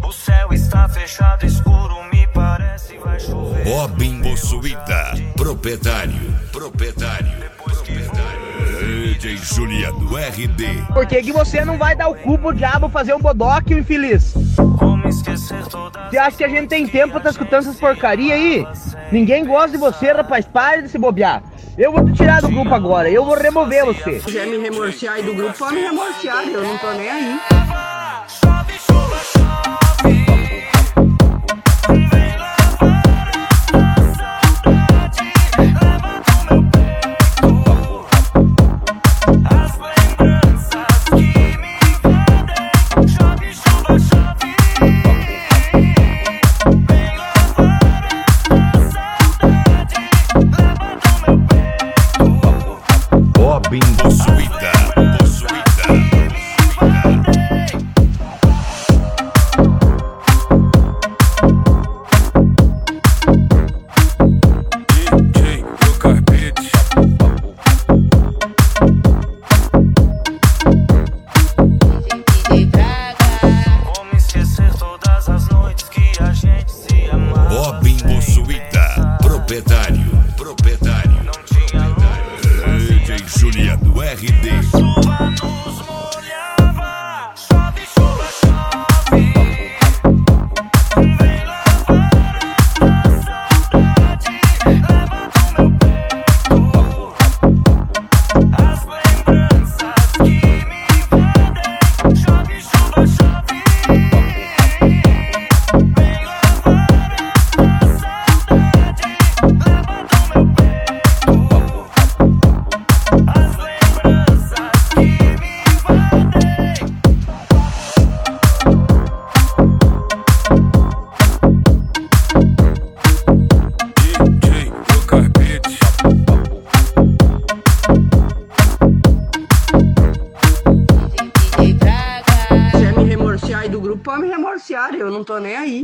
O céu está fechado, escuro, me parece vai chover. Robin Possuída, proprietário. DJ Juliano RD. Por que você não vai dar o cu pro diabo fazer um bodoque, infeliz? Como esquecer todas. Você acha que a gente tem tempo pra tá escutando essas porcaria aí? Ninguém gosta de você, rapaz. Pare de se bobear. Eu vou te tirar do grupo agora. Eu vou remover você. Se quiser me remorciar aí do grupo, pode me remorciar. Eu não tô nem aí. Chove, chuva, chove. Vem lavar a saudade. Leva do meu peito as lembranças que me invadem. Chove, chuva, chove. Vem lavar a saudade. Leva do meu peito. Robin Possuída. Como esquecer todas as noites que a gente se amava. Robin Possuída, proprietário. Não tinha luz. DJ Juliano RD. Chuva nos molhava. Chove, chuva, chove. Vem lavar a saudade. Leva do meu peito as lembranças que me invadem. Chove, chuva, chove. Vem lavar a saudade. Leva do meu peito as lembranças que me invadem. DJ no carpete. Se quiser me remorciar aí do grupo, pode me remorciar. Eu não tô nem aí.